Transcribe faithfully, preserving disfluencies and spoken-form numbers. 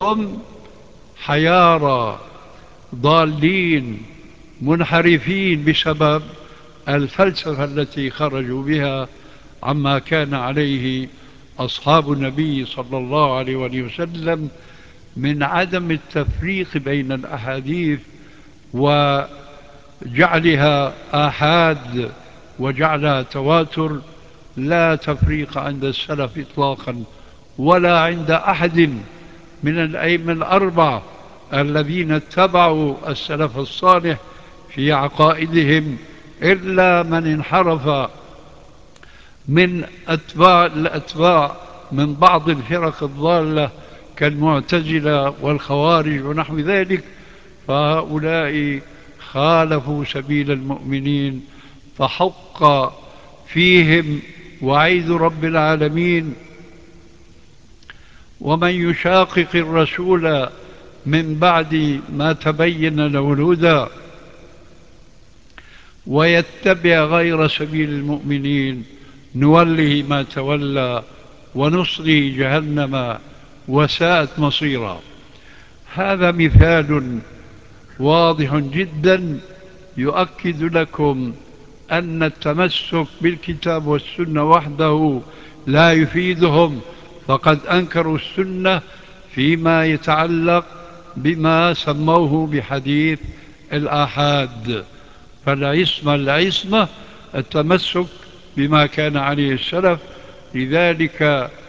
هم حيارى ضالين منحرفين بسبب الفلسفة التي خرجوا بها عما كان عليه أصحاب النبي صلى الله عليه وآله وسلم من عدم التفريق بين الأحاديث وجعلها آحاد وجعلها تواتر. لا تفريق عند السلف إطلاقا، ولا عند أحد من الأئمة الأربعة الذين اتبعوا السلف الصالح في عقائدهم، إلا من انحرف من أتباع الأتباع من بعض الفرق الضالة كالمعتزلة والخوارج ونحو ذلك، فهؤلاء خالفوا سبيل المؤمنين، فحق فيهم وعيد رب العالمين: ومن يشاقق الرسول من بعد ما تبين له الهدى ويتبع غير سبيل المؤمنين نوله ما تولى ونصله جهنم وساءت مصيرا. هذا مثال واضح جدا يؤكد لكم أن التمسك بالكتاب والسنة وحده لا يفيدهم، فقد أنكروا السنة فيما يتعلق بما سموه بحديث الآحاد. فالعصمة العصمة التمسك بما كان عليه السلف. لذلك